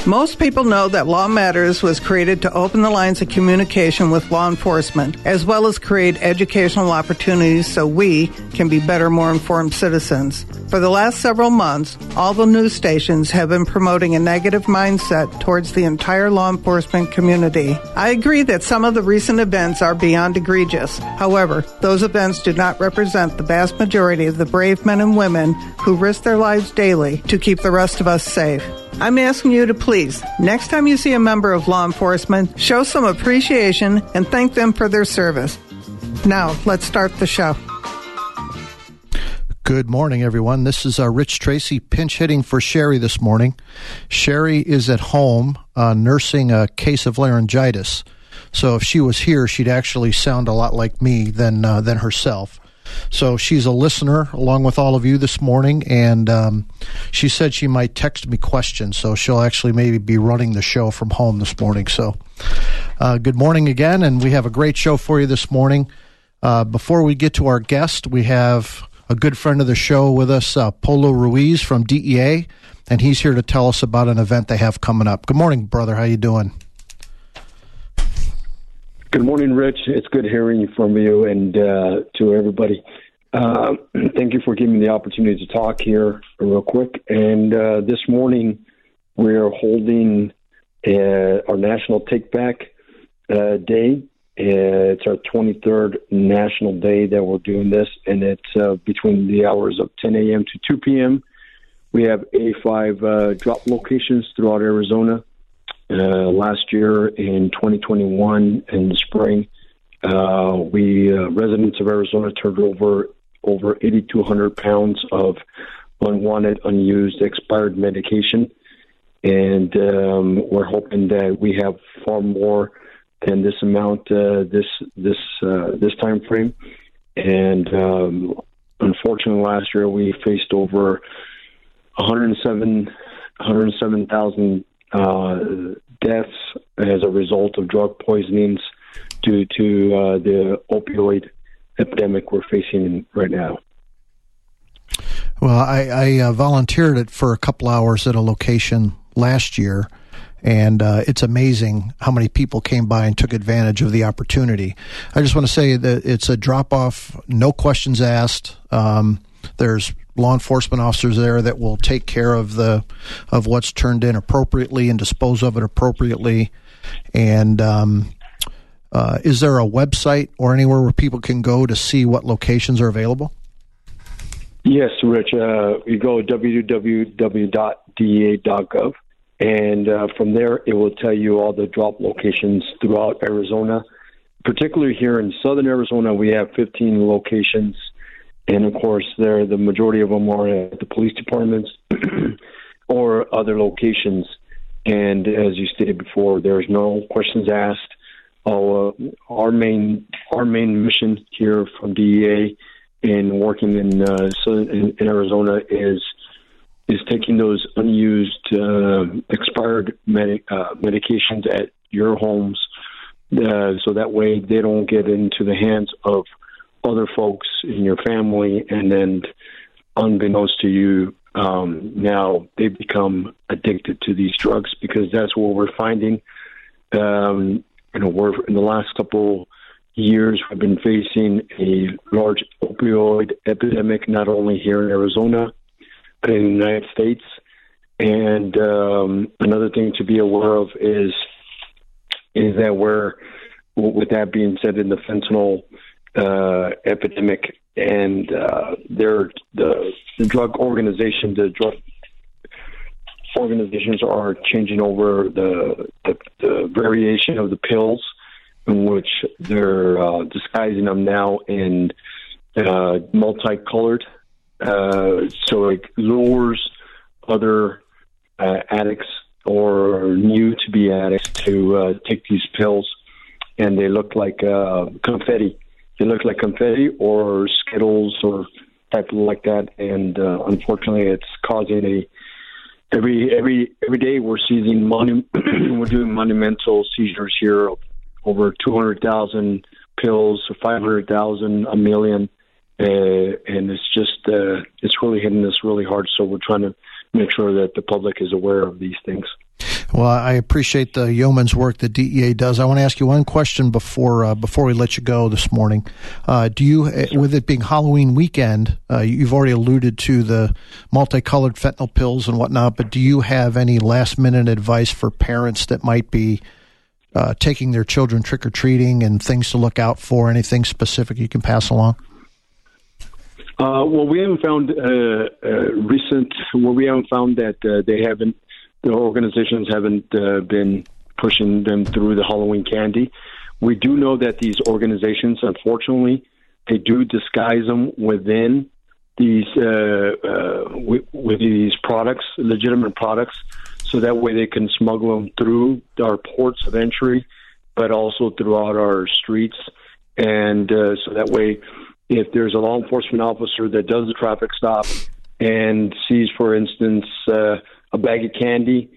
Most people know that Law Matters was created to open the lines of communication with law enforcement, as well as create educational opportunities so we can be better, more informed citizens. For the last several months, all the news stations have been promoting a negative mindset towards the entire law enforcement community. I agree that some of the recent events are beyond egregious. However, those events do not represent the vast majority of the brave men and women who risk their lives daily to keep the rest of us safe. I'm asking you to please, next time you see a member of law enforcement, show some appreciation and thank them for their service. Now, let's start the show. Good morning, everyone. This is Rich Tracy pinch hitting for Sherry this morning. Sherry is at home nursing a case of laryngitis. So if she was here, she'd actually sound a lot like me than herself. So she's a listener along with all of you this morning, and she said she might text me questions, so she'll actually maybe be running the show from home this morning. So good morning again, and we have a great show for you this morning. Before we get to our guest, we have a good friend of the show with us, Polo Ruiz from DEA, and he's here to tell us about an event they have coming up. Good morning, brother. How you doing? Good morning, Rich. It's good hearing from you and to everybody. Thank you for giving me the opportunity to talk here real quick. And this morning, we're holding our National Take Back Day. It's our 23rd National Day that we're doing this, and it's between the hours of 10 a.m. to 2 p.m. We have 85 drop locations throughout Arizona. Last year in 2021 in the spring, we residents of Arizona turned over 8,200 pounds of unwanted, unused, expired medication, and we're hoping that we have far more than this amount this time frame. And unfortunately, last year we faced over 107,000 deaths as a result of drug poisonings due to the opioid epidemic we're facing right now. Well, I volunteered it for a couple hours at a location last year, and it's amazing how many people came by and took advantage of the opportunity. I just want to say that it's a drop-off, no questions asked. There's law enforcement officers there that will take care of what's turned in appropriately and dispose of it appropriately. And is there a website or anywhere where people can go to see what locations are available? Yes, Rich. You go www.dea.gov, and from there it will tell you all the drop locations throughout Arizona. Particularly here in southern Arizona, we have 15 locations. And, of course, the majority of them are at the police departments or other locations. And as you stated before, there's no questions asked. Our main mission here from DEA in working in Arizona is taking those unused, expired medications at your homes so that way they don't get into the hands of other folks in your family, and then unbeknownst to you, now they become addicted to these drugs, because that's what we're finding. We're in the last couple years, we've been facing a large opioid epidemic, not only here in Arizona, but in the United States. And another thing to be aware of is that with that being said, in the fentanyl epidemic, and the drug organizations are changing over the variation of the pills, in which they're disguising them now in multicolored, so it lures other addicts or new to be addicts to take these pills, and they look like confetti. They look like confetti or Skittles or type like that, and unfortunately, it's causing every day we're seizing we're doing monumental seizures here of over 200,000 pills, 500,000, a million, and it's just it's really hitting us really hard. So we're trying to make sure that the public is aware of these things. Well, I appreciate the yeoman's work that DEA does. I want to ask you one question before we let you go this morning. Do you, with it being Halloween weekend, you've already alluded to the multicolored fentanyl pills and whatnot, but do you have any last-minute advice for parents that might be taking their children trick-or-treating and things to look out for, anything specific you can pass along? Well, we haven't found that the organizations haven't been pushing them through the Halloween candy. We do know that these organizations, unfortunately, they do disguise them within these with these products, legitimate products, so that way they can smuggle them through our ports of entry, but also throughout our streets. And so that way, if there's a law enforcement officer that does a traffic stop and sees, for instance, a bag of candy,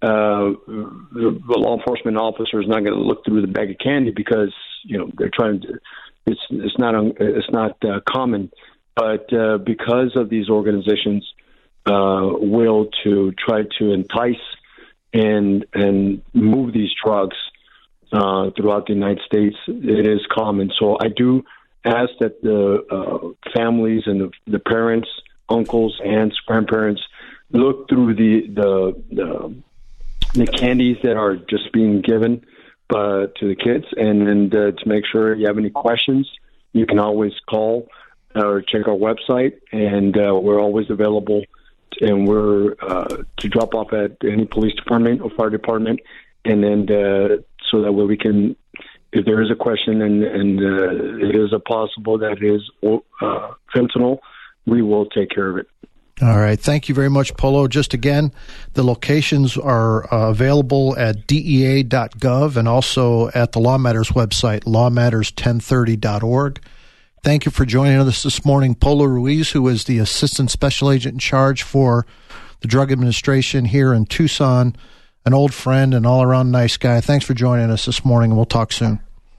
the law enforcement officer is not going to look through the bag of candy because they're trying to. It's not common, but because of these organizations' will to try to entice and move these drugs throughout the United States, it is common. So I do ask that the families and the parents, uncles, aunts, grandparents look through the candies that are just being given to the kids, and to make sure you have any questions, you can always call or check our website, and we're always available. And we're to drop off at any police department or fire department, and then so that way we can, if there is a question and it is a possible that it is fentanyl, we will take care of it. All right. Thank you very much, Polo. Just again, the locations are available at DEA.gov and also at the Law Matters website, lawmatters1030.org. Thank you for joining us this morning, Polo Ruiz, who is the Assistant Special Agent in charge for the Drug Administration here in Tucson, an old friend and all-around nice guy. Thanks for joining us this morning, and we'll talk soon.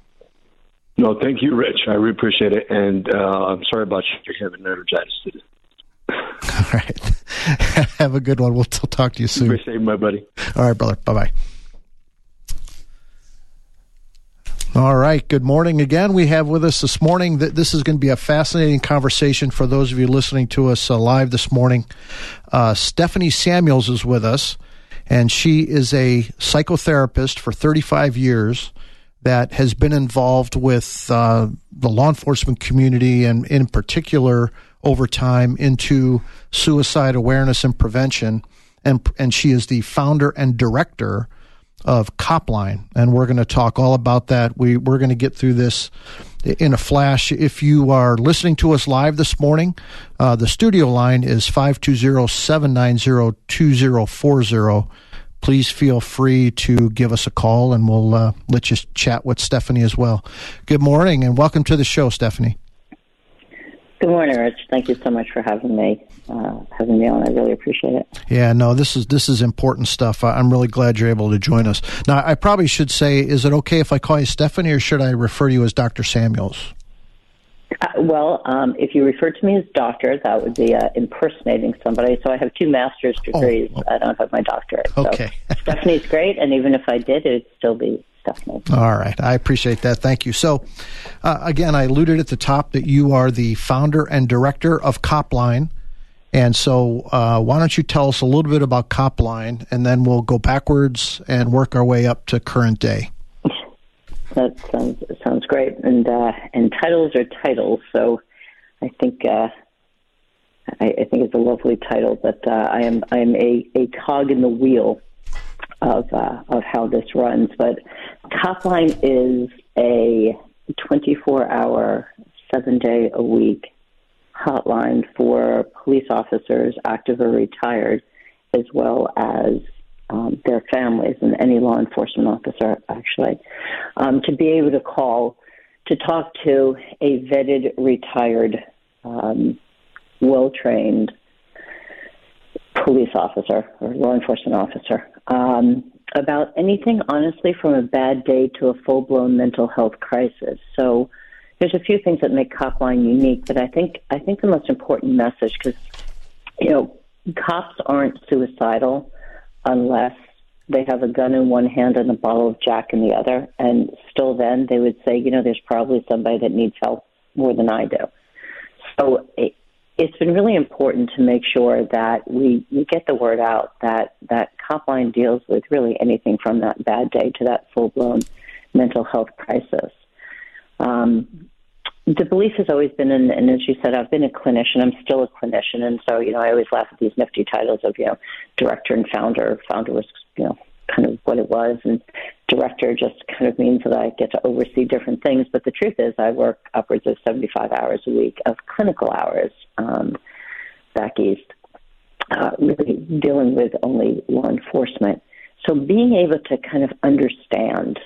No, thank you, Rich. I really appreciate it, and I'm sorry about you having laryngitis today. All right. Have a good one. We'll talk to you soon. Appreciate it, my buddy. All right, brother. Bye-bye. All right. Good morning again. We have with us this morning, this is going to be a fascinating conversation for those of you listening to us live this morning. Stephanie Samuels is with us, and she is a psychotherapist for 35 years that has been involved with the law enforcement community and in particular over time into suicide awareness and prevention. And she is the founder and director of Copline, and we're going to talk all about that. We're going to get through this in a flash. If you are listening to us live this morning, the studio line is 520-790-2040. Please feel free to give us a call, and we'll let you chat with Stephanie as well. Good morning, and welcome to the show, Stephanie. Good morning, Rich. Thank you so much for having me on. I really appreciate it. Yeah, no, this is important stuff. I'm really glad you're able to join us. Now, I probably should say, is it okay if I call you Stephanie, or should I refer to you as Dr. Samuels? If you refer to me as doctor, that would be impersonating somebody. So I have 2 master's degrees. Oh. I don't have my doctorate. Okay. So Stephanie's great, and even if I did, it'd still be Stephanie. All right. I appreciate that. Thank you. So, again, I alluded at the top that you are the founder and director of Copline. And so why don't you tell us a little bit about Copline, and then we'll go backwards and work our way up to current day. That sounds great. And titles are titles, so I think it's a lovely title. But I am a cog in the wheel of how this runs. But Copline is a 24-hour, 7-day-a-week hotline for police officers, active or retired, as well as their families and any law enforcement officer, actually, to be able to call to talk to a vetted, retired, well-trained police officer or law enforcement officer about anything, honestly, from a bad day to a full-blown mental health crisis. So there's a few things that make Copline unique, but I think the most important message, because, cops aren't suicidal unless they have a gun in one hand and a bottle of Jack in the other, and still then they would say, there's probably somebody that needs help more than I do. So it's been really important to make sure that we get the word out that Copline deals with really anything from that bad day to that full-blown mental health crisis. The belief has always been, and as you said, I've been a clinician. I'm still a clinician, and so I always laugh at these nifty titles of director and founder. Founder was kind of what it was, and director just kind of means that I get to oversee different things. But the truth is, I work upwards of 75 hours a week of clinical hours back east, really dealing with only law enforcement. So being able to kind of understand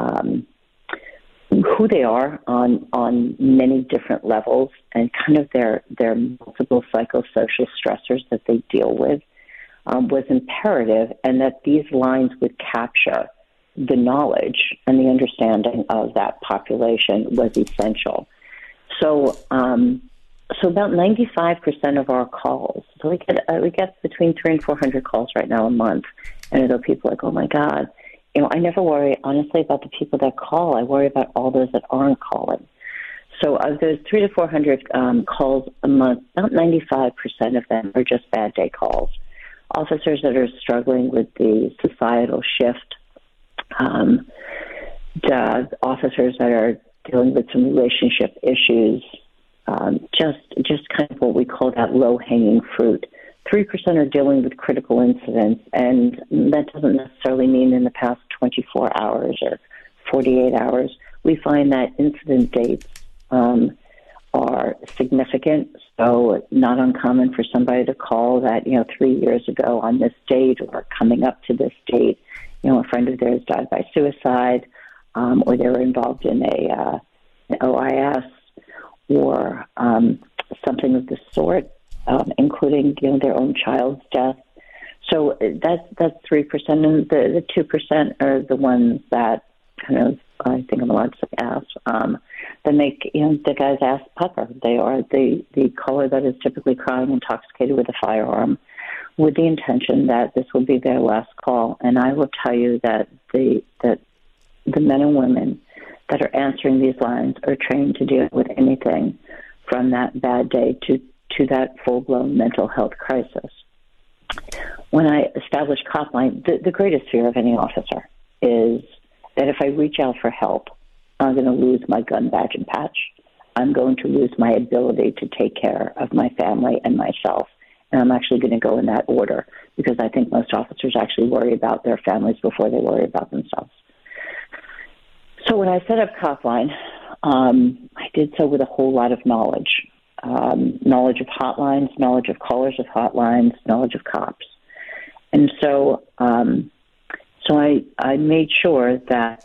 who they are on many different levels and kind of their multiple psychosocial stressors that they deal with was imperative, and that these lines would capture the knowledge and the understanding of that population was essential. So about 95% of our calls, so we get between 300 and 400 calls right now a month, and although people are like, oh my God, I never worry, honestly, about the people that call. I worry about all those that aren't calling. So of those 300 to 400 calls a month, about 95% of them are just bad day calls. Officers that are struggling with the societal shift, the officers that are dealing with some relationship issues, just kind of what we call that low-hanging fruit. 3% are dealing with critical incidents, and that doesn't necessarily mean in the past 24 hours or 48 hours. We find that incident dates are significant, so not uncommon for somebody to call that, 3 years ago on this date or coming up to this date, a friend of theirs died by suicide, or they were involved in an OIS or something of the sort, including, their own child's death. So that's 3%, and the 2% are the ones that kind of, I think I'm allowed to say ass, that make, the guy's ass pucker. They are the caller that is typically crying intoxicated with a firearm with the intention that this will be their last call. And I will tell you that the men and women that are answering these lines are trained to deal with anything from that bad day to that full-blown mental health crisis. When I established Copline, the greatest fear of any officer is that if I reach out for help, I'm going to lose my gun badge and patch. I'm going to lose my ability to take care of my family and myself. And I'm actually going to go in that order because I think most officers actually worry about their families before they worry about themselves. So when I set up Copline, I did so with a whole lot of knowledge. Knowledge of hotlines, knowledge of callers of hotlines, knowledge of cops. And so I made sure that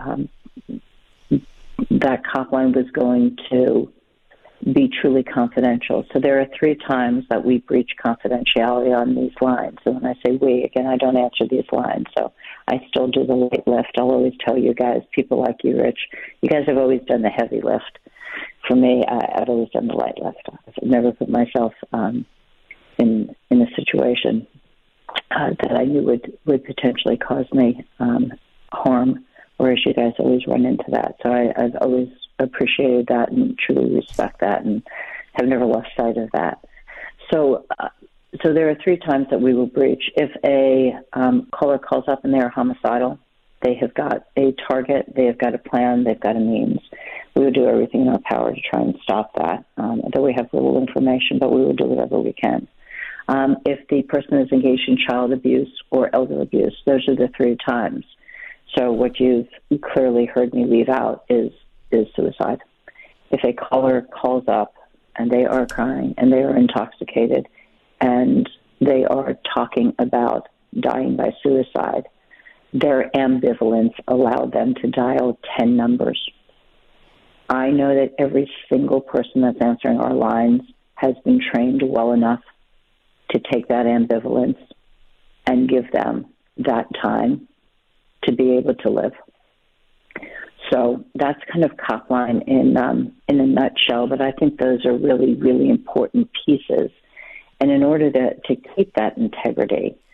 that Copline was going to be truly confidential. So there are 3 times that we breach confidentiality on these lines. And when I say we, again, I don't answer these lines. So I still do the light lift. I'll always tell you guys, people like you, Rich, you guys have always done the heavy lift. For me, I've always done the light lift. I've never put myself in a situation that I knew would potentially cause me harm, whereas you guys always run into that. So I've always appreciated that and truly respect that and have never lost sight of that. So there are 3 times that we will breach. If a caller calls up and they are homicidal, they have got a target, they have got a plan, they've got a means. We will do everything in our power to try and stop that, though we have little information, but we will do whatever we can. If the person is engaged in child abuse or elder abuse, those are the 3 times. So what you've clearly heard me leave out is suicide. If a caller calls up and they are crying and they are intoxicated and they are talking about dying by suicide, their ambivalence allowed them to dial 10 numbers. I know that every single person that's answering our lines has been trained well enough to take that ambivalence and give them that time to be able to live. So that's kind of Copline in a nutshell, but I think those are really, really important pieces. And in order to keep that integrity,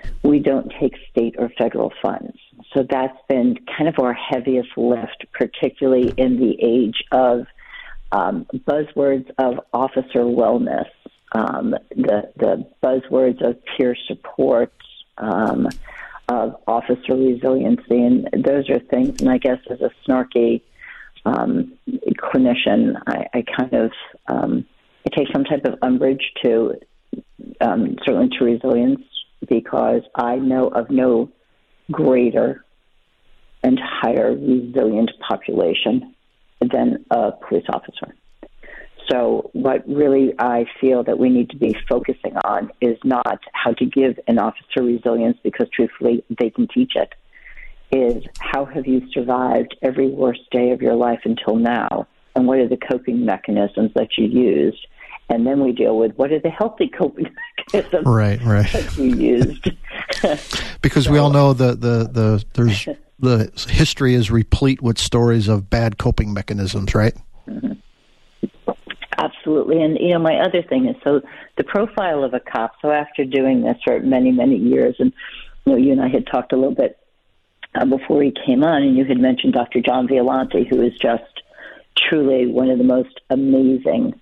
we don't take state or federal funds. So that's been kind of our heaviest lift, particularly in the age of buzzwords of officer wellness, the buzzwords of peer support, of officer resiliency, and those are things. And I guess as a snarky clinician, I kind of I take some type of umbrage to certainly to resilience, because I know of no greater and higher resilient population than a police officer. So what really I feel that we need to be focusing on is not how to give an officer resilience, because truthfully they can teach it, is how have you survived every worst day of your life until now, and what are the coping mechanisms that you used? And then we deal with what are the healthy coping mechanisms that you used. Because we all know the history is replete with stories of bad coping mechanisms, right? Mm-hmm. Absolutely. And, my other thing is, so the profile of a cop, so after doing this for many, many years, and, you and I had talked a little bit before he came on, and you had mentioned Dr. John Violante, who is just truly one of the most amazing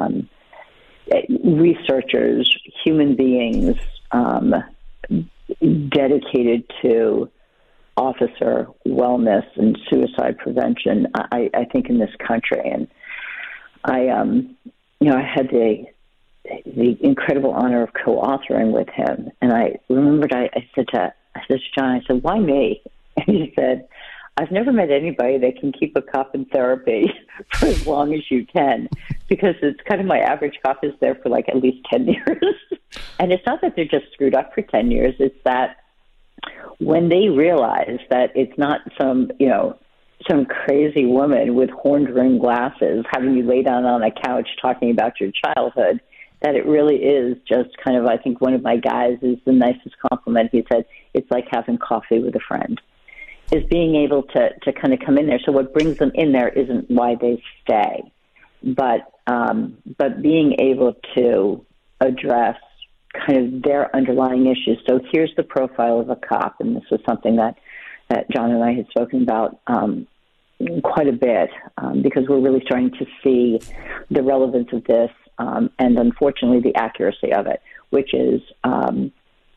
researchers, human beings, dedicated to officer wellness and suicide prevention, I think, in this country. And I had the incredible honor of co-authoring with him, and I remembered I said to John, I said, "Why me?" And he said, "I've never met anybody that can keep a cop in therapy for as long as you can, because it's kind of my average cop is there for like at least 10 years. And it's not that they're just screwed up for 10 years. It's that when they realize that it's not some crazy woman with horn-rimmed glasses having you lay down on a couch talking about your childhood, that it really is just kind of, I think one of my guys is the nicest compliment. He said, it's like having coffee with a friend, is being able to kind of come in there. So what brings them in there isn't why they stay, but being able to address kind of their underlying issues. So here's the profile of a cop, and this was something that John and I had spoken about quite a bit, because we're really starting to see the relevance of this and unfortunately the accuracy of it, which is an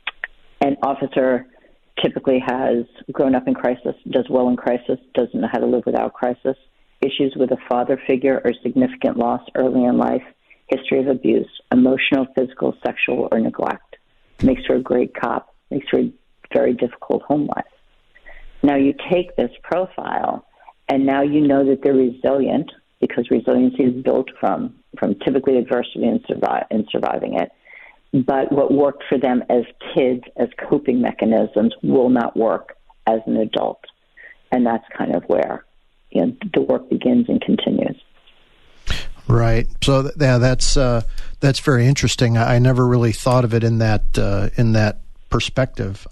officer typically has grown up in crisis, does well in crisis, doesn't know how to live without crisis, issues with a father figure or significant loss early in life, history of abuse, emotional, physical, sexual, or neglect. Makes for a great cop, makes for a very difficult home life. Now you take this profile, and now you know that they're resilient, because resiliency is built from typically adversity and surviving it. But what worked for them as kids, as coping mechanisms, will not work as an adult. And that's kind of where the work begins and continues. Right. So that's very interesting. I never really thought of it in that perspective.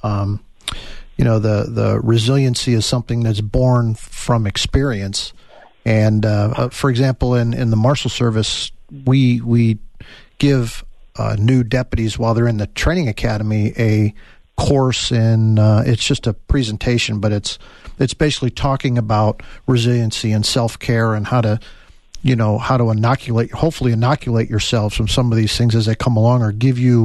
The resiliency is something that's born from experience. And for example, in the Marshal Service, we give new deputies, while they're in the training academy, a course in it's just a presentation, but it's basically talking about resiliency and self-care and how to hopefully inoculate yourselves from some of these things as they come along, or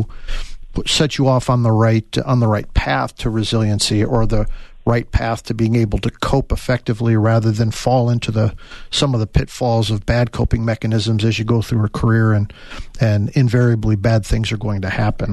set you off on the right path to resiliency, or the right path to being able to cope effectively, rather than fall into some of the pitfalls of bad coping mechanisms as you go through a career, and invariably bad things are going to happen.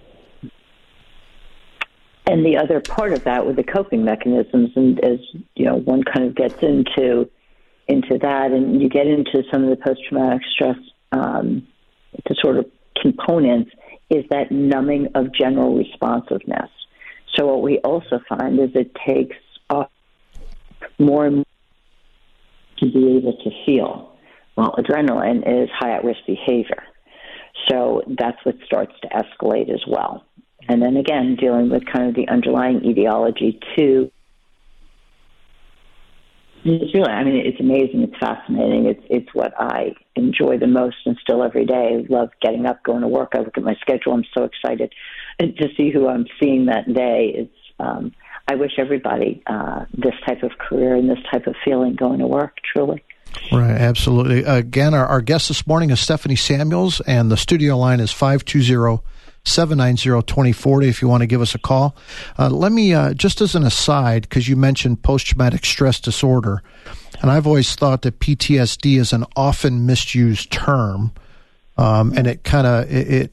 And the other part of that with the coping mechanisms, and as one kind of gets into that, and you get into some of the post-traumatic stress disorder components, is that numbing of general responsiveness. So what we also find is it takes more and more to be able to feel. Well, adrenaline is high at-risk behavior. So that's what starts to escalate as well. And then again, dealing with kind of the underlying etiology too. It's really, I mean, it's amazing. It's fascinating. It's what I enjoy the most and still every day. I love getting up, going to work. I look at my schedule. I'm so excited to see who I'm seeing that day. I wish everybody this type of career and this type of feeling going to work, truly. Right, absolutely. Again, our guest this morning is Stephanie Samuels, and the studio line is 520-790-2040 if you want to give us a call. Let me, just as an aside, because you mentioned post-traumatic stress disorder, and I've always thought that PTSD is an often misused term, and it kind of is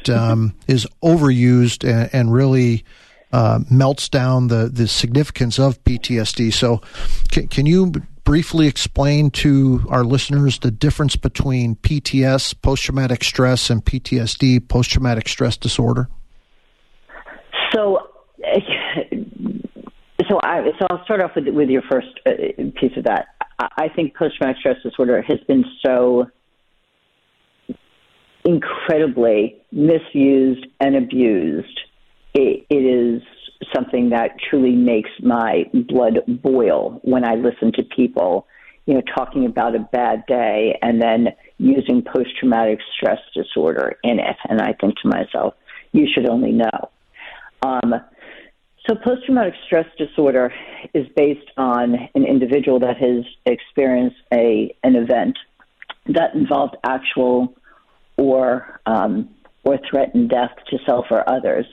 overused and really melts down the significance of PTSD. So can you briefly explain to our listeners the difference between PTS, post-traumatic stress, and PTSD, post-traumatic stress disorder? So I'll start off with your first piece of that. I think post-traumatic stress disorder has been so incredibly misused and abused. It is something that truly makes my blood boil when I listen to people, talking about a bad day and then using post-traumatic stress disorder in it. And I think to myself, you should only know. So post-traumatic stress disorder is based on an individual that has experienced an event that involved actual or threatened death to self or others.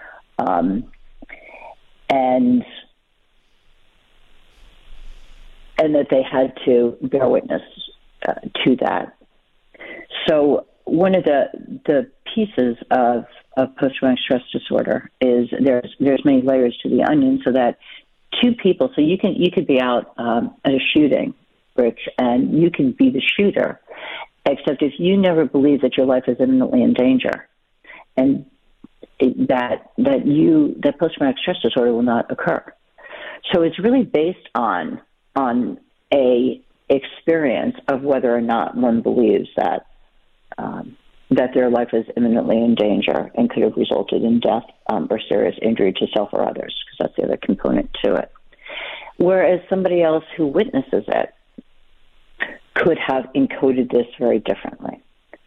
And that they had to bear witness to that. So one of the pieces of post-traumatic stress disorder is there's many layers to the onion, so that two people, so you could be out at a shooting, Rich, and you can be the shooter, except if you never believe that your life is imminently in danger, and that post-traumatic stress disorder will not occur. So it's really based on a experience of whether or not one believes that their life is imminently in danger and could have resulted in death or serious injury to self or others, because that's the other component to it. Whereas somebody else who witnesses it could have encoded this very differently.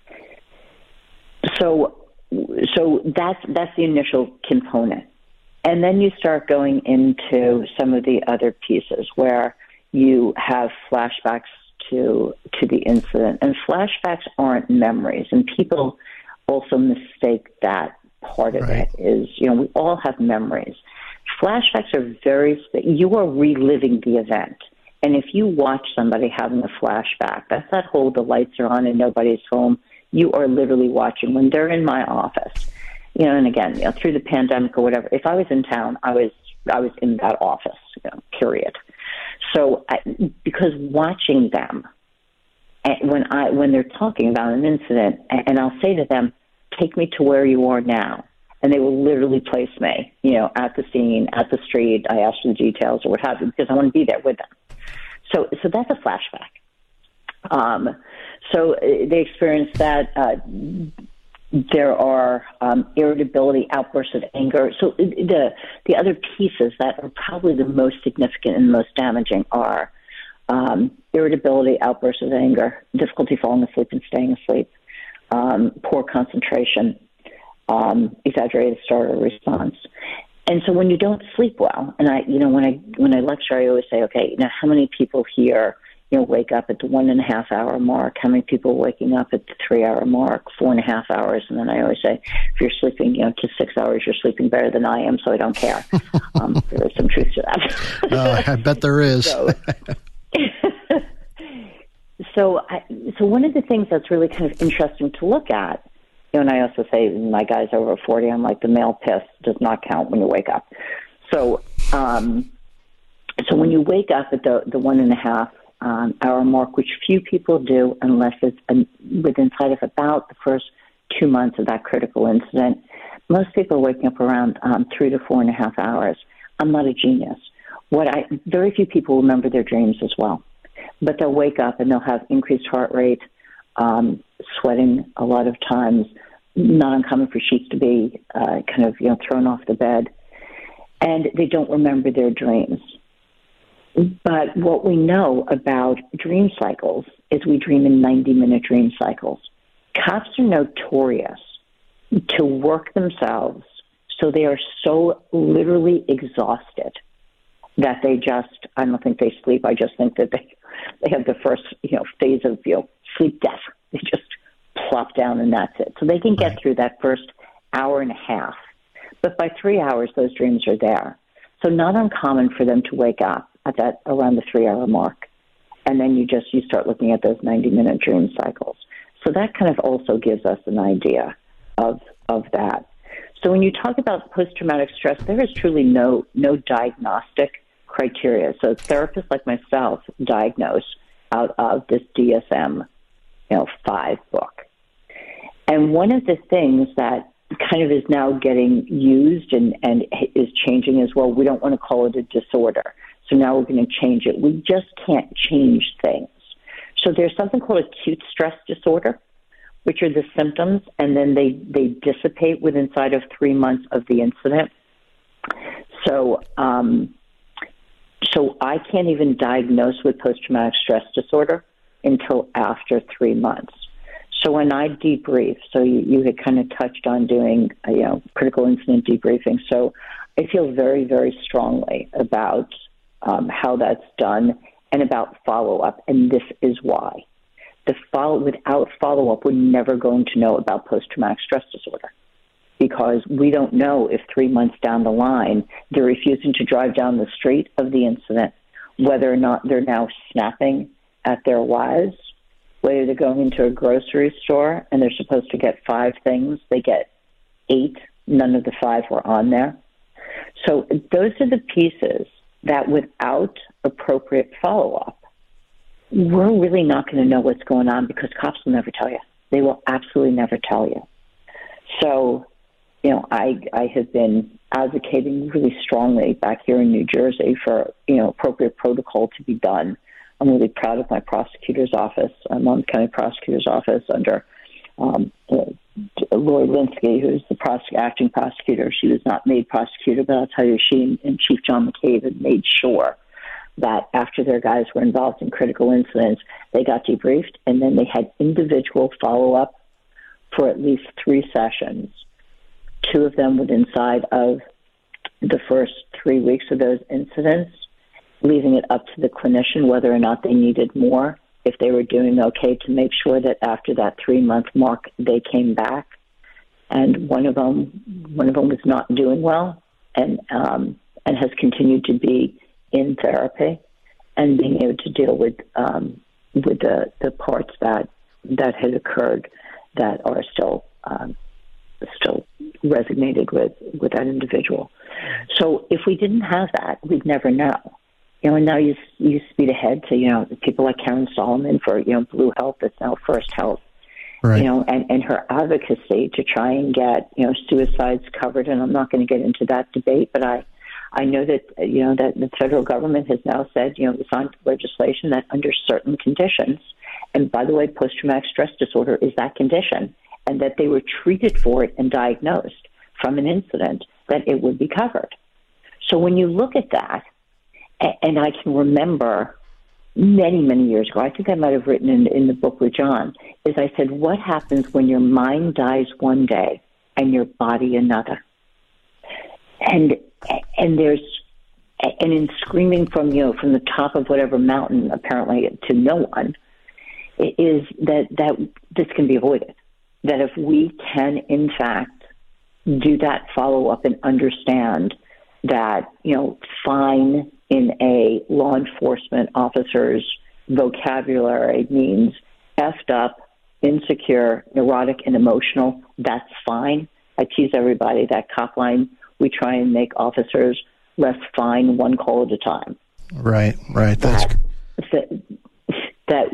So that's the initial component. And then you start going into some of the other pieces where you have flashbacks to the incident. And flashbacks aren't memories. And people also mistake that part of right. it is, we all have memories. Flashbacks are you are reliving the event. And if you watch somebody having a flashback, that's that whole the lights are on and nobody's home. You are literally watching. When they're in my office, and again, through the pandemic or whatever, if I was in town, I was in that office, period. So because watching them, when they're talking about an incident, and I'll say to them, take me to where you are now. And they will literally place me, at the scene, at the street. I ask them details or what have you, because I want to be there with them. So that's a flashback. So they experience that. There are irritability, outbursts of anger. So the other pieces that are probably the most significant and most damaging are irritability, outbursts of anger, difficulty falling asleep and staying asleep, poor concentration, exaggerated startle response. And so when you don't sleep well, and when I lecture, I always say, okay, now how many people here wake up at the 1.5 hour mark? How many people are waking up at the 3 hour mark, 4.5 hours? And then I always say, if you're sleeping, to 6 hours, you're sleeping better than I am, so I don't care. There is some truth to that. I bet there is. So one of the things that's really kind of interesting to look at, and I also say my guys over 40, I'm like, the male piss does not count when you wake up. So when you wake up at the 1.5 hour mark, which few people do unless it's within sight of about the first 2 months of that critical incident, most people are waking up around 3 to 4.5 hours. I'm not a genius. Very few people remember their dreams as well, but they'll wake up and they'll have increased heart rate, sweating a lot of times, not uncommon for sheets to be thrown off the bed, and they don't remember their dreams. But what we know about dream cycles is we dream in 90-minute dream cycles. Cops are notorious to work themselves so they are so literally exhausted that they just, I don't think they sleep. I just think that they have the first, phase of, sleep death. They just plop down and that's it. So they can get through that first hour and a half. But by 3 hours, those dreams are there. So not uncommon for them to wake up at that around the 3-hour mark. And then you start looking at those 90-minute dream cycles. So that kind of also gives us an idea of that. So when you talk about post-traumatic stress, there is truly no diagnostic criteria. So therapists like myself diagnose out of this DSM-5 book. And one of the things that kind of is now getting used and is changing as well, we don't want to call it a disorder. So now we're going to change it. We just can't change things. So there's something called acute stress disorder, which are the symptoms, and then they dissipate within inside of 3 months of the incident. So I can't even diagnose with post-traumatic stress disorder until after 3 months. So when I debrief, so you had kind of touched on doing, critical incident debriefing. So I feel very, very strongly about how that's done and about follow-up, and this is why. Without follow-up, we're never going to know about post-traumatic stress disorder because we don't know if 3 months down the line they're refusing to drive down the street of the incident, whether or not they're now snapping at their wives, whether they're going into a grocery store and they're supposed to get 5 things, they get 8, none of the 5 were on there. So those are the pieces that without appropriate follow-up, we're really not going to know what's going on because cops will never tell you. They will absolutely never tell you. So, I have been advocating really strongly back here in New Jersey for, appropriate protocol to be done. I'm really proud of my prosecutor's office, Monmouth County Prosecutor's Office under Lori Linsky, who's the acting prosecutor. She was not made prosecutor, but I'll tell you, she and Chief John McCabe had made sure that after their guys were involved in critical incidents, they got debriefed, and then they had individual follow-up for at least 3 sessions. 2 of them within inside of the first 3 weeks of those incidents, leaving it up to the clinician whether or not they needed more, if they were doing okay, to make sure that after that 3-month mark they came back. And one of them was not doing well and has continued to be in therapy and being able to deal with the parts that had occurred that are still resonated with that individual. So if we didn't have that, we'd never know. And now you speed ahead to, people like Karen Solomon for, Blue Health, that's now First Health, right. And her advocacy to try and get, suicides covered. And I'm not going to get into that debate, but I know that, that the federal government has now said, it's on legislation that under certain conditions, and by the way, post-traumatic stress disorder is that condition, and that they were treated for it and diagnosed from an incident, that it would be covered. So when you look at that, and I can remember many, many years ago, I think I might have written in the book with John, is I said, what happens when your mind dies one day and your body another? And in screaming from the top of whatever mountain, apparently to no one, is that this can be avoided. That if we can, in fact, do that follow-up and understand that, fine in a law enforcement officer's vocabulary means effed up, insecure, neurotic, and emotional, that's fine. I tease everybody, that cop line, we try and make officers less fine, one call at a time. Right. That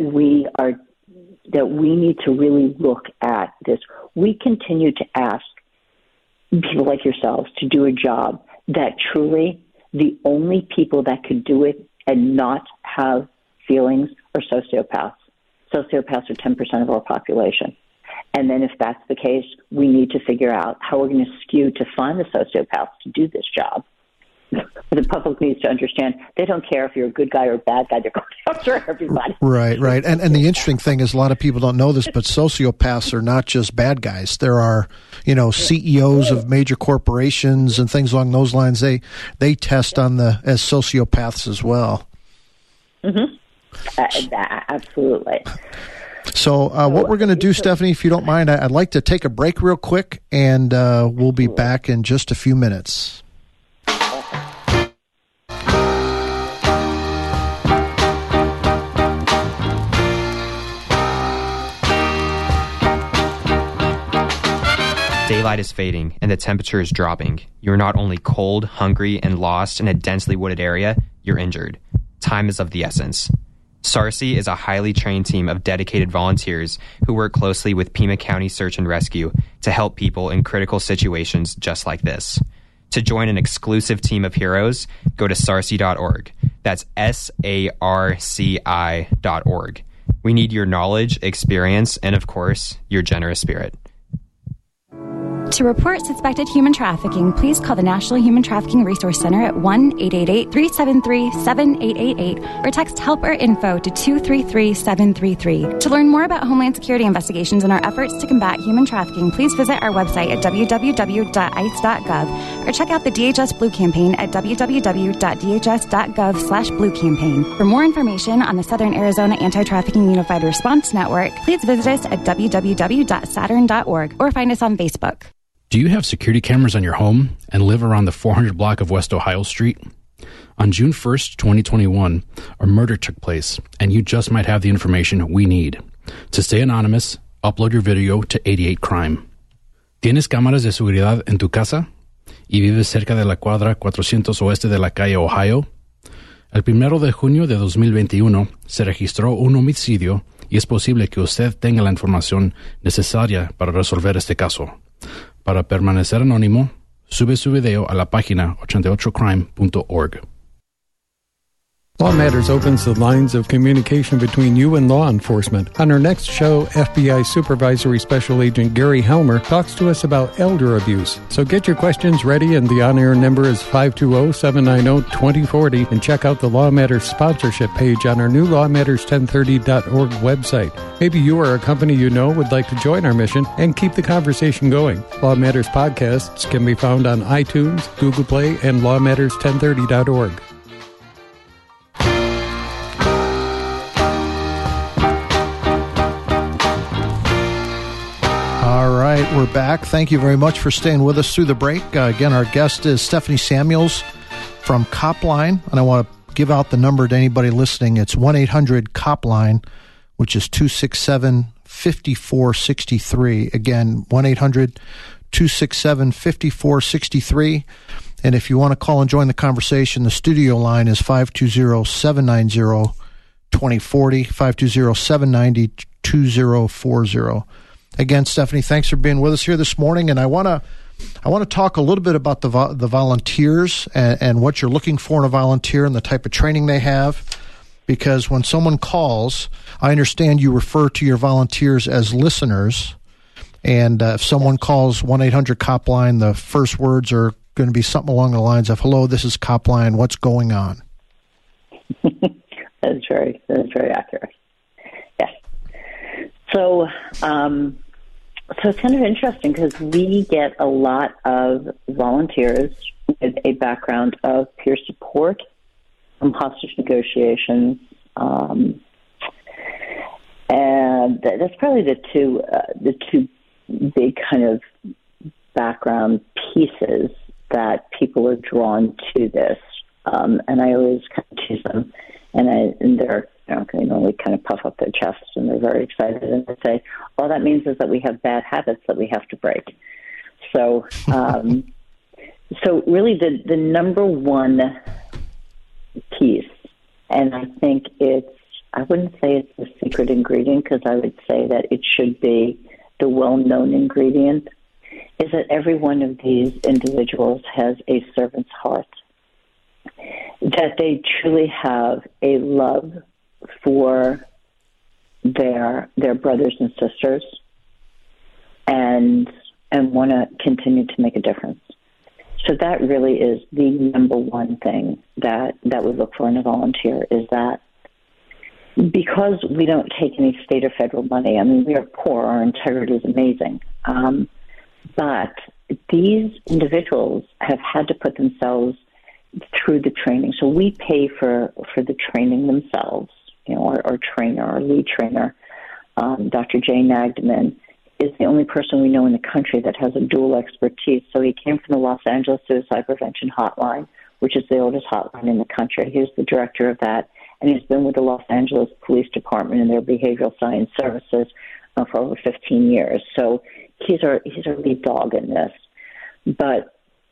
we need to really look at this. We continue to ask people like yourselves to do a job that truly the only people that could do it and not have feelings are sociopaths. Sociopaths are 10% of our population. And then if that's the case, we need to figure out how we're going to skew to find the sociopaths to do this job the public needs to understand they don't care if you're a good guy or a bad guy. They're going after everybody. Right. And the interesting thing is a lot of people don't know this, but sociopaths are not just bad guys. There are, CEOs of major corporations and things along those lines. They test on as sociopaths as well. Mm-hmm. Absolutely. So what we're going to do, Stephanie, if you don't mind, I'd like to take a break real quick, and we'll be back in just a few minutes. Daylight is fading and the temperature is dropping. You're not only cold, hungry, and lost in a densely wooded area, you're injured. Time is of the essence. SARCI is a highly trained team of dedicated volunteers who work closely with Pima County Search and Rescue to help people in critical situations just like this. To join an exclusive team of heroes, go to sarci.org. That's SARCI.org. We need your knowledge, experience, and of course, your generous spirit. To report suspected human trafficking, please call the National Human Trafficking Resource Center at 1-888-373-7888 or text help or info to 233-733. To learn more about Homeland Security investigations and our efforts to combat human trafficking, please visit our website at www.ice.gov or check out the DHS Blue Campaign at www.dhs.gov/Blue Campaign. For more information on the Southern Arizona Anti-Trafficking Unified Response Network, please visit us at www.saturn.org or find us on Facebook. Do you have security cameras on your home and live around the 400 block of West Ohio Street? On June 1st, 2021, a murder took place, and you just might have the information we need. To stay anonymous, upload your video to 88 Crime. ¿Tienes cámaras de seguridad en tu casa? ¿Y vives cerca de la cuadra 400 oeste de la calle Ohio? El 1 de junio de 2021 se registró un homicidio y es posible que usted tenga la información necesaria para resolver este caso. Para permanecer anónimo, sube su video a la página 88crime.org. Law Matters opens the lines of communication between you and law enforcement. On our next show, FBI Supervisory Special Agent Gary Helmer talks to us about elder abuse. So get your questions ready, and the on-air number is 520-790-2040. And check out the Law Matters sponsorship page on our new lawmatters1030.org website. Maybe you or a company you know would like to join our mission and keep the conversation going. Law Matters podcasts can be found on iTunes, Google Play, and lawmatters1030.org. All right, we're back. Thank you very much for staying with us through the break. Again, our guest is Stephanie Samuels from Copline, and I want to give out the number to anybody listening. It's 1-800-COPLINE, which is 267-5463. Again, 1-800-267-5463. And if you want to call and join the conversation, the studio line is 520-790-2040, 520-790-2040. Again, Stephanie, thanks for being with us here this morning, and I want to talk a little bit about the volunteers and what you're looking for in a volunteer and the type of training they have, because when someone calls, I understand you refer to your volunteers as listeners, and if someone calls 1-800-COPLINE, the first words are going to be something along the lines of, "Hello, this is Copline. What's going on?" That's very accurate. Yes. So it's kind of interesting because we get a lot of volunteers with a background of peer support, hostage negotiations, and that's probably the two big kind of background pieces that people are drawn to this. And I always kind of tease them, and they're they normally kind of puff up their chests and they're very excited, and they say, all that means is that we have bad habits that we have to break. So, so really the number one piece, and I think I wouldn't say it's the secret ingredient, because I would say that it should be the well-known ingredient, is that every one of these individuals has a servant's heart, that they truly have a love for their brothers and sisters, and want to continue to make a difference. So that really is the number one thing that we look for in a volunteer, is that because we don't take any state or federal money, I mean, we are poor, our integrity is amazing, but these individuals have had to put themselves through the training. So we pay for the training themselves. Our trainer, our lead trainer, Dr. Jay Nagdeman, is the only person we know in the country that has a dual expertise. So he came from the Los Angeles Suicide Prevention Hotline, which is the oldest hotline in the country. He was the director of that, and he's been with the Los Angeles Police Department and their behavioral science services for over 15 years. So he's our lead dog in this. But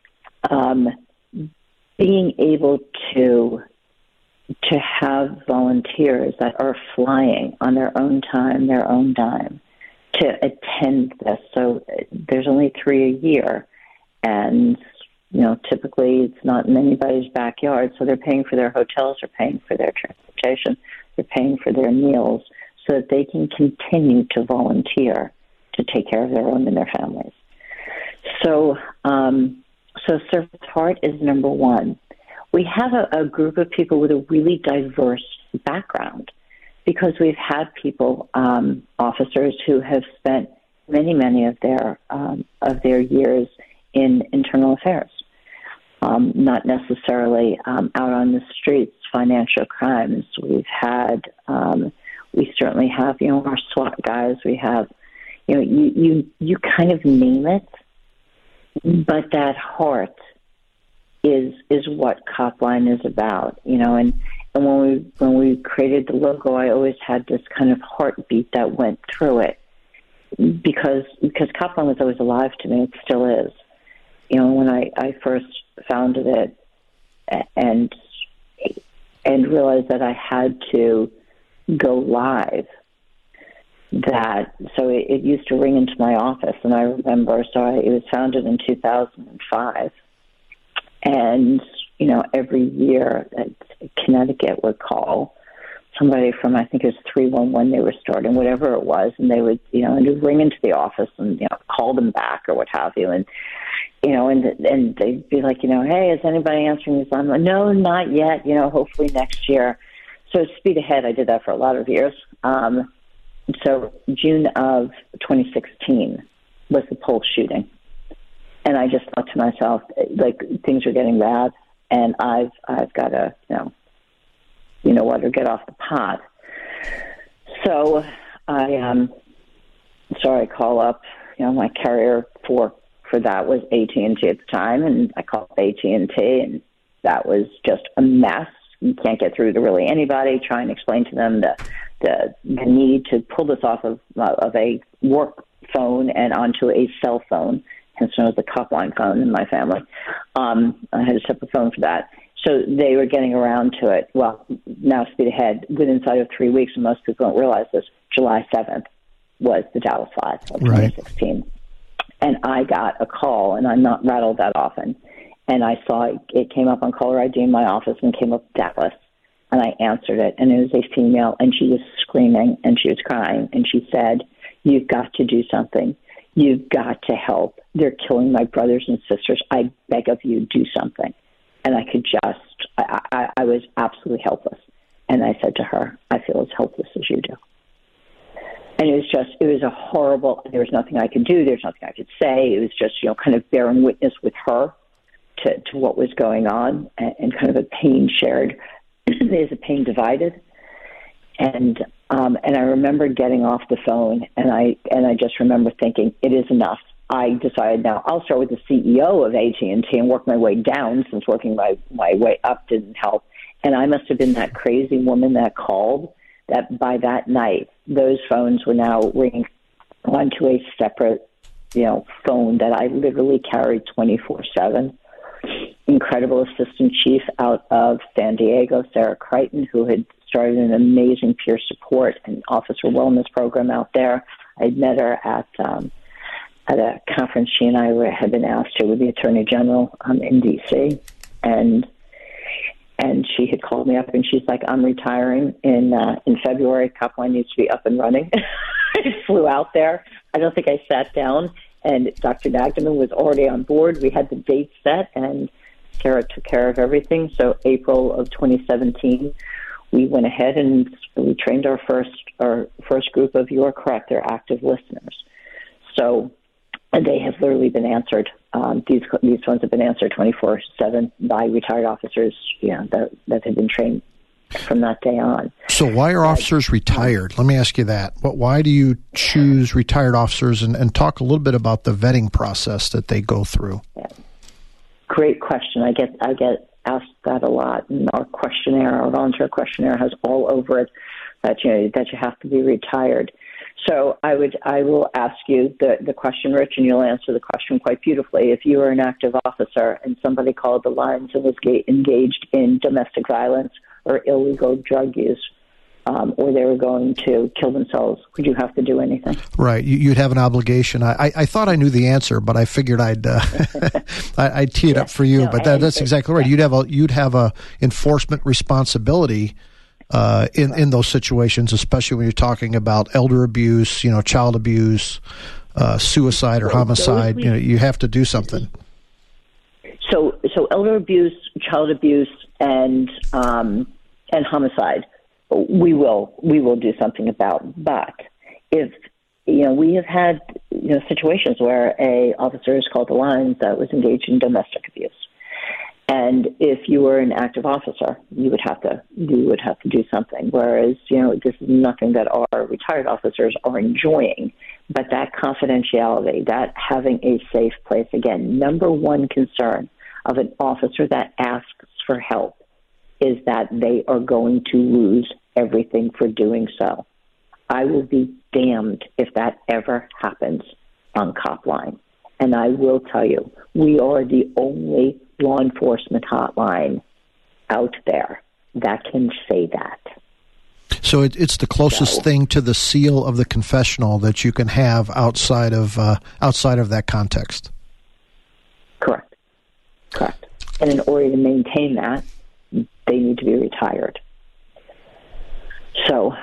being able to have volunteers that are flying on their own time, their own dime, to attend this. So there's only 3 a year, and typically it's not in anybody's backyard, so they're paying for their hotels, they're paying for their transportation, they're paying for their meals, so that they can continue to volunteer to take care of their own and their families. So Service Heart is number one. We have a group of people with a really diverse background, because we've had people, officers who have spent many of their years in internal affairs, not necessarily out on the streets, financial crimes. We certainly have, our SWAT guys. We have, you kind of name it, but that heart is what Copline is about, and when we created the logo, I always had this kind of heartbeat that went through it, because Copline was always alive to me. It still is. When I first founded it and realized that I had to go live, so it used to ring into my office, and I remember. It was founded in 2005, and every year Connecticut would call somebody from, I think it was 311 they were starting, whatever it was, and they would, and it would ring into the office and, call them back or what have you. And, and they'd be like, hey, is anybody answering this line? I'm like, no, not yet, hopefully next year. So speed ahead, I did that for a lot of years. So June of 2016 was the Pulse shooting. And I just thought to myself, things are getting bad, and I've got to, or get off the pot. So I call up, my carrier for that was AT&T at the time, and I called AT&T, and that was just a mess. You can't get through to really anybody. Try and explain to them the need to pull this off of a work phone and onto a cell phone, hence known as the Copline phone in my family. I had a separate phone for that. So they were getting around to it. Well, now speed ahead. Within inside of 3 weeks, and most people don't realize this, July 7th was the Dallas 5 of 2016. Right. And I got a call, and I'm not rattled that often, and I saw it came up on caller ID in my office and came up Dallas, and I answered it, and it was a female, and she was screaming, and she was crying, and she said, "You've got to do something. You've got to help. They're killing my brothers and sisters. I beg of you, do something." And I could I was absolutely helpless. And I said to her, "I feel as helpless as you do." And it was a horrible, there was nothing I could do. There's nothing I could say. It was just, kind of bearing witness with her to what was going on, and kind of a pain shared. There's a pain divided. And I remember getting off the phone, and I just remember thinking, it is enough. I decided now I'll start with the CEO of AT&T and work my way down, since working my way up didn't help. And I must have been that crazy woman that called, that by that night, those phones were now ringing onto a separate, phone that I literally carried 24/7. Incredible assistant chief out of San Diego, Sarah Crichton, who had started an amazing peer support and officer wellness program out there. I'd met her at a conference she and I had been asked to with the Attorney General in D.C., and she had called me up, and she's like, "I'm retiring in February. Copline needs to be up and running." I flew out there. I don't think I sat down, and Dr. Nagdeman was already on board. We had the date set, and Sarah took care of everything. So April of 2017, we went ahead and we trained our first group of, you are correct, they're active listeners. So they have literally been answered. These ones have been answered 24/7 by retired officers, that have been trained from that day on. So why are officers retired? Let me ask you that. Why do you choose retired officers, and talk a little bit about the vetting process that they go through? Yeah. Great question. I get asked that a lot. And our volunteer questionnaire has all over it that you have to be retired. So I will ask you the question, Rich, and you'll answer the question quite beautifully. If you were an active officer and somebody called the lines and was engaged in domestic violence or illegal drug use, or they were going to kill themselves, would you have to do anything? Right. You'd have an obligation. I thought I knew the answer, but I figured I'd I'd tee it up for you. But that's exactly right. You'd have a enforcement responsibility in those situations, especially when you're talking about elder abuse, child abuse, suicide or homicide. You have to do something. So elder abuse, child abuse, and homicide, we will do something about. But if we have had situations where a officer is called the lines that was engaged in domestic abuse, and if you were an active officer, you would have to do something. Whereas this is nothing that our retired officers are enjoying, but that confidentiality, that having a safe place. Again, number one concern of an officer that asks for help is that they are going to lose everything for doing so. I will be damned if that ever happens on Copline. And I will tell you, we are the only law enforcement hotline out there that can say that. So it's the closest thing to the seal of the confessional that you can have outside of that context. Correct. And in order to maintain that, they need to be retired. So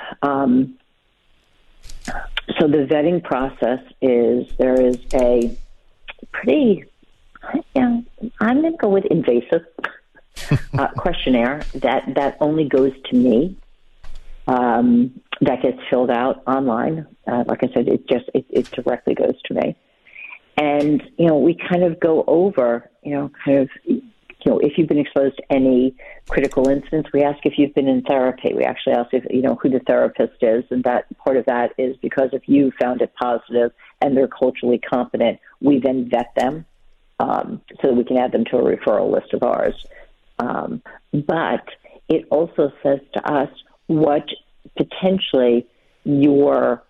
the vetting process is, there is a pretty, I'm going to go with invasive questionnaire that only goes to me, that gets filled out online. Like I said, it directly goes to me. And, we kind of go over, if you've been exposed to any critical incidents. We ask if you've been in therapy. We actually ask if who the therapist is, and that part of that is because if you found it positive and they're culturally competent, we then vet them so that we can add them to a referral list of ours. But it also says to us what potentially your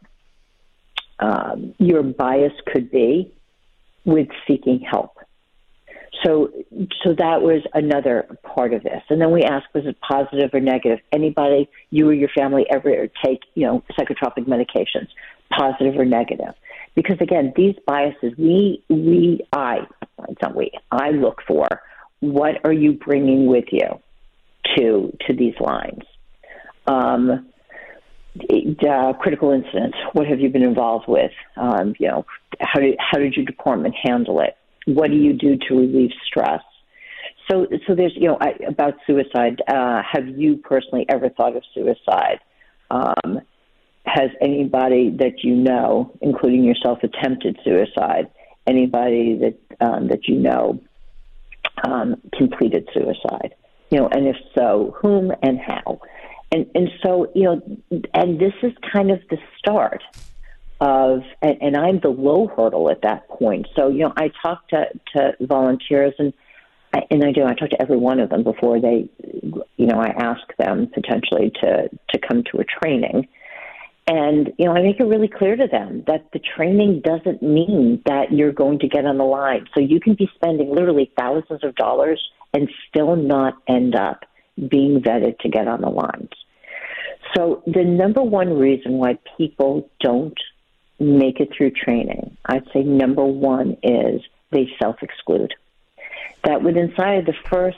bias could be with seeking help. So that was another part of this. And then we asked, was it positive or negative? Anybody, you or your family, ever take, psychotropic medications, positive or negative? Because again, these biases, I look for, what are you bringing with you to these lines? Critical incidents, what have you been involved with? How did your department handle it? What do you do to relieve stress? So there's, about suicide. Have you personally ever thought of suicide? Has anybody that you know, including yourself, attempted suicide? Anybody that completed suicide? And if so, whom and how? And so, and this is kind of the start of, and I'm the low hurdle at that point. So, I talk to volunteers and I talk to every one of them before they, I ask them potentially to come to a training. And, I make it really clear to them that the training doesn't mean that you're going to get on the line. So you can be spending literally thousands of dollars and still not end up being vetted to get on the lines. So the number one reason why people don't make it through training, I'd say number one is they self-exclude. That within inside the first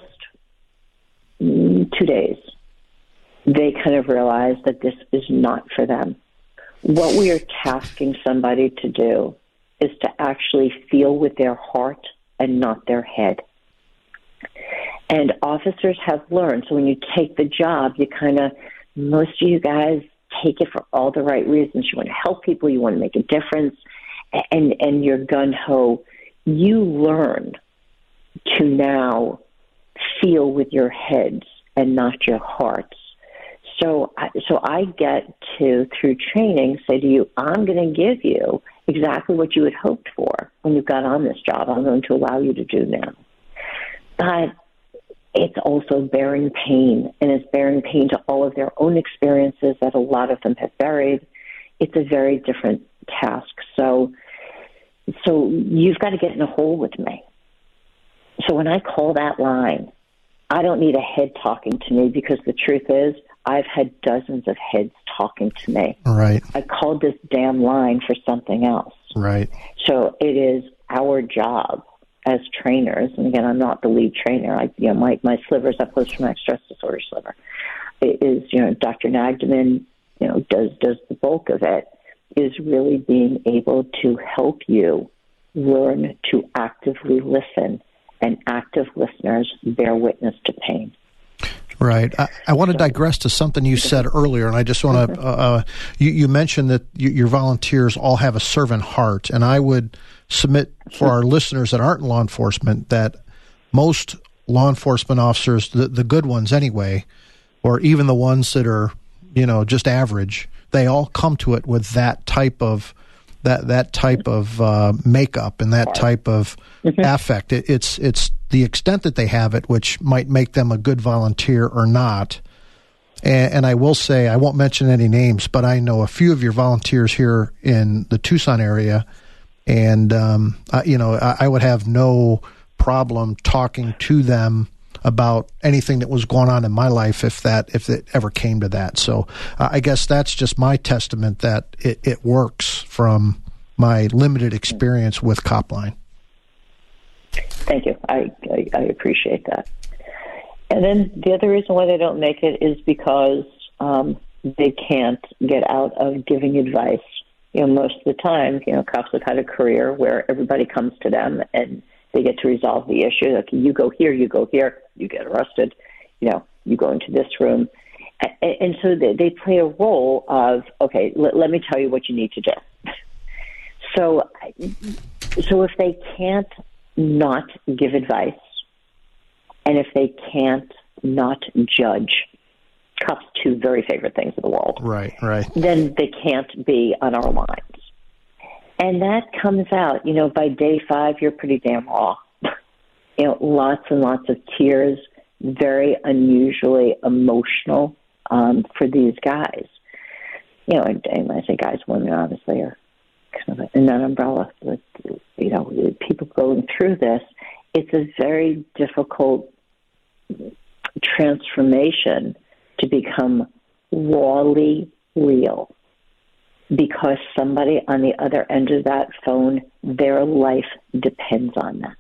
2 days, they kind of realize that this is not for them. What we are tasking somebody to do is to actually feel with their heart and not their head. And officers have learned, so when you take the job, most of you guys take it for all the right reasons. You want to help people, you want to make a difference, and you're gun-ho. You learn to now feel with your heads and not your hearts. So I get to, through training, say to you, I'm going to give you exactly what you had hoped for when you got on this job. I'm going to allow you to do now. But it's also bearing pain, and it's bearing pain to all of their own experiences that a lot of them have buried. It's a very different task. So you've got to get in a hole with me. So when I call that line, I don't need a head talking to me, because the truth is I've had dozens of heads talking to me. Right. I called this damn line for something else. Right. So it is our job as trainers, and again, I'm not the lead trainer. My sliver is a post-traumatic stress disorder sliver. It is, Dr. Nagdeman, does the bulk of it, is really being able to help you learn to actively listen, and active listeners bear witness to pain. Right. I want to digress to something you said earlier, and I just want to, you mentioned that your volunteers all have a servant heart, and I would submit for our listeners that aren't in law enforcement that most law enforcement officers, the good ones anyway, or even the ones that are, just average, they all come to it with that type of makeup and that type of affect. It's the extent that they have it, which might make them a good volunteer or not. And I will say, I won't mention any names, but I know a few of your volunteers here in the Tucson area, and I would have no problem talking to them about anything that was going on in my life if it ever came to that. So I guess that's just my testament that it works from my limited experience with Copline. Thank you. I appreciate that. And then the other reason why they don't make it is because they can't get out of giving advice. Most of the time, cops have had a career where everybody comes to them and they get to resolve the issue. Like, you go here, you get arrested, you go into this room. And so they play a role of, okay, let me tell you what you need to do. So if they can't not give advice, and if they can't not judge, cops' two very favorite things in the world. Right. Then they can't be on our lines. And that comes out, by day 5, you're pretty damn raw. Lots and lots of tears, very unusually emotional for these guys. And when I say guys, women obviously are kind of in that umbrella. But, people going through this, it's a very difficult transformation to become rawly real, because somebody on the other end of that phone, their life depends on that.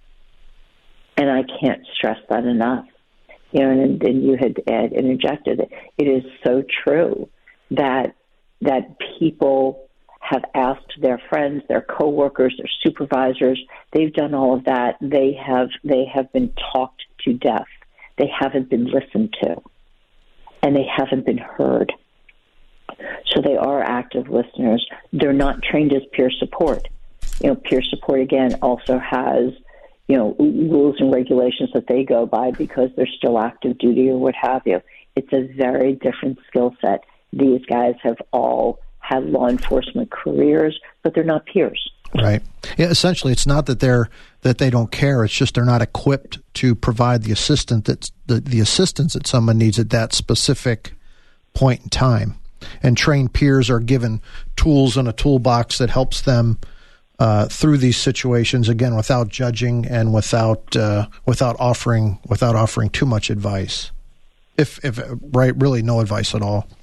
And I can't stress that enough. And you had interjected it. It is so true that people have asked their friends, their coworkers, their supervisors. They've done all of that. They have been talked to death. They haven't been listened to, and they haven't been heard. So they are active listeners. They're not trained as peer support. Peer support, again, also has, rules and regulations that they go by because they're still active duty or what have you. It's a very different skill set. These guys have all had law enforcement careers, but they're not peers. Right. Yeah, essentially, it's not that they don't care. It's just they're not equipped to provide the assistance that someone needs at that specific point in time. And trained peers are given tools in a toolbox that helps them through these situations, again, without judging and without offering too much advice. If really no advice at all.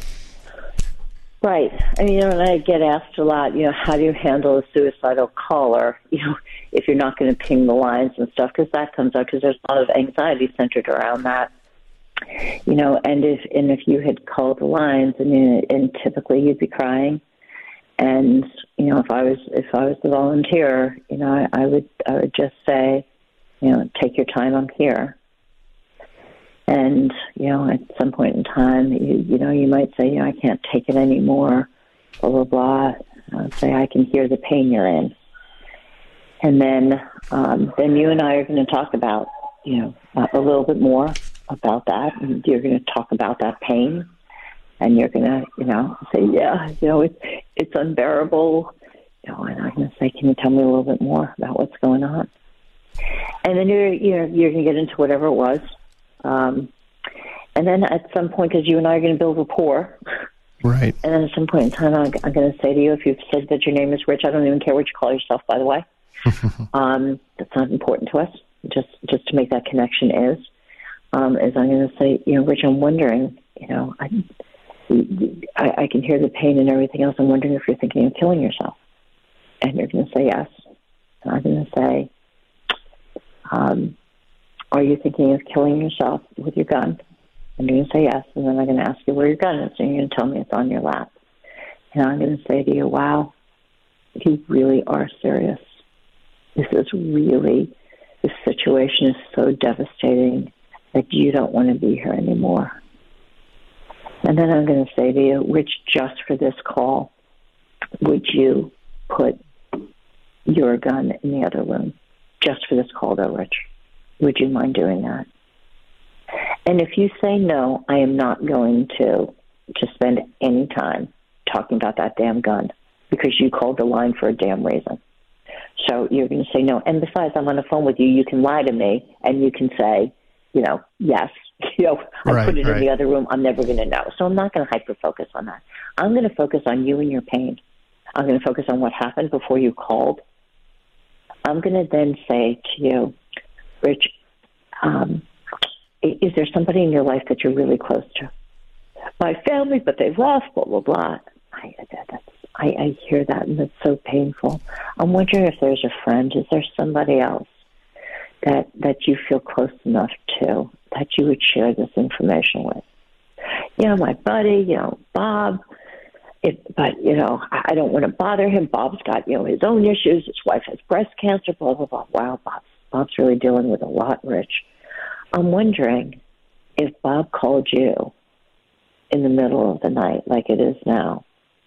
Right. And I get asked a lot, how do you handle a suicidal caller, if you're not going to ping the lines and stuff, because that comes up, because there's a lot of anxiety centered around that. And if you had called the lines, and typically you'd be crying, And if I was the volunteer, I would just say, take your time. I'm here. And at some point in time, you might say, I can't take it anymore. Blah blah blah. I'd say, I can hear the pain you're in. And then you and I are going to talk about, a little bit more about that. And you're going to talk about that pain. And you're going to, say, yeah, it's unbearable. And I'm going to say, can you tell me a little bit more about what's going on? And then you're going to get into whatever it was. And then at some point, because you and I are going to build rapport. Right. And then at some point in time, I'm going to say to you, if you've said that your name is Rich, I don't even care what you call yourself, by the way. That's not important to us. Just to make that connection is I'm going to say, Rich, I'm wondering, I can hear the pain and everything else. I'm wondering if you're thinking of killing yourself. And you're going to say yes. And I'm going to say, are you thinking of killing yourself with your gun? And you're going to say yes. And then I'm going to ask you where your gun is. And you're going to tell me it's on your lap. And I'm going to say to you, wow, you really are serious. This situation is so devastating that you don't want to be here anymore. And then I'm going to say to you, Rich, just for this call, would you put your gun in the other room? Just for this call, though, Rich. Would you mind doing that? And if you say no, I am not going to spend any time talking about that damn gun because you called the line for a damn reason. So you're going to say no. And besides, I'm on the phone with you. You can lie to me and you can say, yes. I put it in the other room. I'm never going to know. So I'm not going to hyper-focus on that. I'm going to focus on you and your pain. I'm going to focus on what happened before you called. I'm going to then say to you, Rich, is there somebody in your life that you're really close to? My family, but they've left, blah, blah, blah. I hear that, and it's so painful. I'm wondering if there's a friend. Is there somebody else that you feel close enough to that you would share this information with? My buddy, Bob. But I don't want to bother him. Bob's got, his own issues. His wife has breast cancer, blah, blah, blah. Wow, Bob's really dealing with a lot, Rich. I'm wondering if Bob called you in the middle of the night like it is now,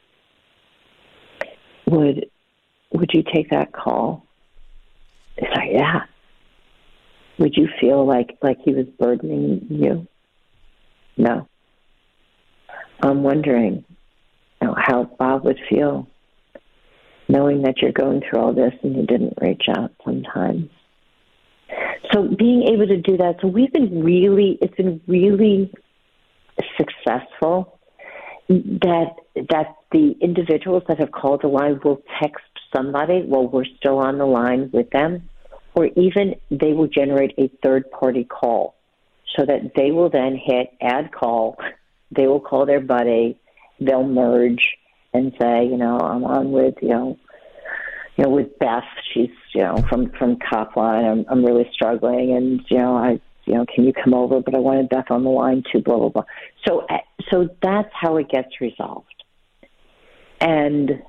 would you take that call? It's like, yeah. Would you feel like he was burdening you? No. I'm wondering how Bob would feel knowing that you're going through all this and you didn't reach out sometimes. So being able to do that, so it's been really successful that the individuals that have called the line will text somebody while we're still on the line with them, or even they will generate a third-party call so that they will then hit add call. They will call their buddy. They'll merge and say, I'm on with, with Beth. She's, from Copline. I'm really struggling, and can you come over? But I wanted Beth on the line too. Blah blah blah. So that's how it gets resolved, and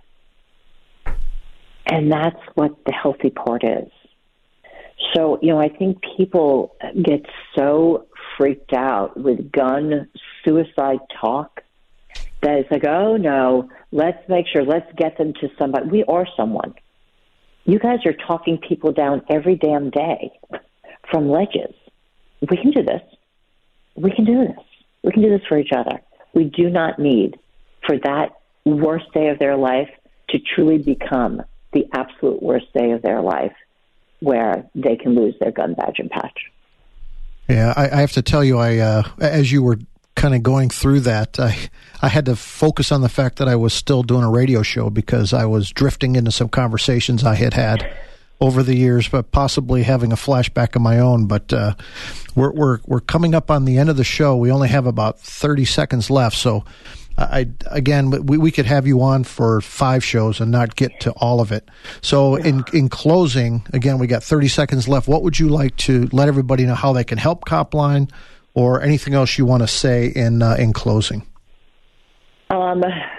that's what the healthy part is. So I think people get so freaked out with gun suicide talk that it's like, oh no, let's make sure, let's get them to somebody. We are someone. You guys are talking people down every damn day from ledges. We can do this. We can do this. We can do this for each other. We do not need for that worst day of their life to truly become the absolute worst day of their life where they can lose their gun badge and patch. Yeah, I have to tell you, as you were kind of going through that, I had to focus on the fact that I was still doing a radio show because I was drifting into some conversations I had over the years, but possibly having a flashback of my own. But we're coming up on the end of the show. We only have about 30 seconds left, so we could have you on for 5 shows and not get to all of it. So in closing, again, we got 30 seconds left. What would you like to let everybody know how they can help Copline, or anything else you want to say in closing?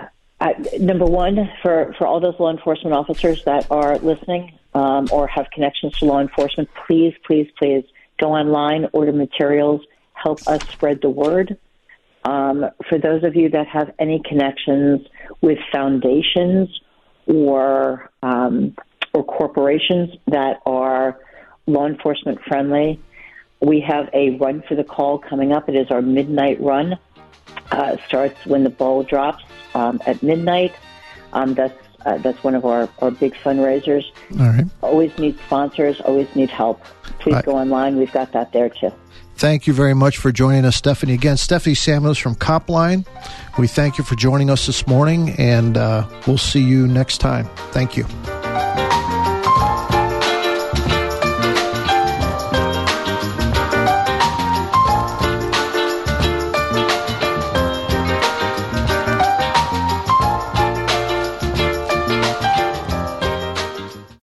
Number one, for all those law enforcement officers that are listening or have connections to law enforcement, please, please, please go online, order materials, help us spread the word. For those of you that have any connections with foundations or corporations that are law enforcement friendly, we have a run for the call coming up. It is our midnight run. Starts when the ball drops at midnight. That's one of our big fundraisers. All right. Always need sponsors, always need help. Please go online. We've got that there too. Thank you very much for joining us, Stephanie. Again, Stephanie Samuels from Copline. We thank you for joining us this morning, and we'll see you next time. Thank you.